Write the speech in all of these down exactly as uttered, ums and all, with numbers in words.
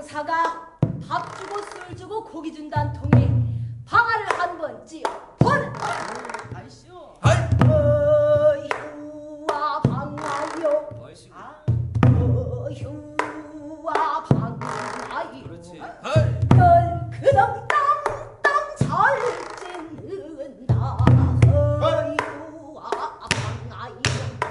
장사가 밥 주고 술 주고 고기 준다는 통에 방아를 한 번 찌어 번. 아이쇼. 아이. 어휴와 방아요. 아이씨. 아. 어휴와 방아요. 그렇지. 열 아이. 그놈 땅땅 잘 찢는다. 어휴와 방아요.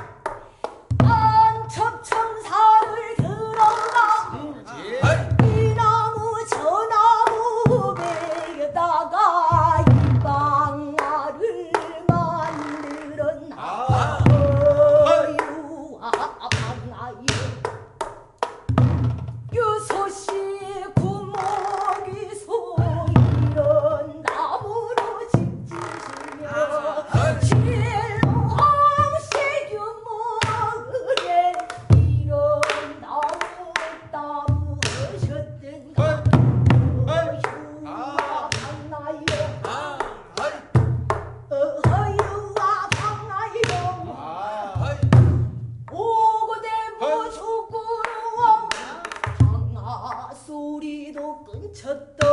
안첩천사를 들어가 그렇지. 아이. 이 나무 저 나무 베다가 이 방아를 만들었나. 아. 어유아 방아요. 유소시 구멍이 소이런 나무로 집지시며 실롱시 유목을에 이런 나무 따무셨던가. 어휴와 방아요. 아. 아이. 어휴와 방아요. 아. 아이. 오고대모 죽구르왕 방아 소리도 끊쳤던